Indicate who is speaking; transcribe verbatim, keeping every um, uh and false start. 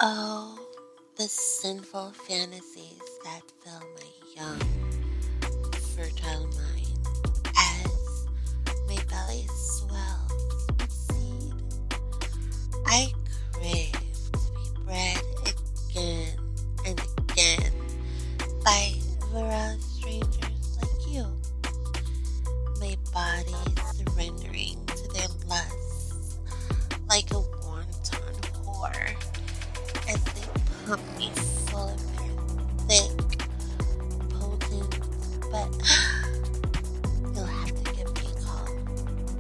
Speaker 1: Oh, the sinful fantasies that fill my young, fertile mind as my belly swells with seed. I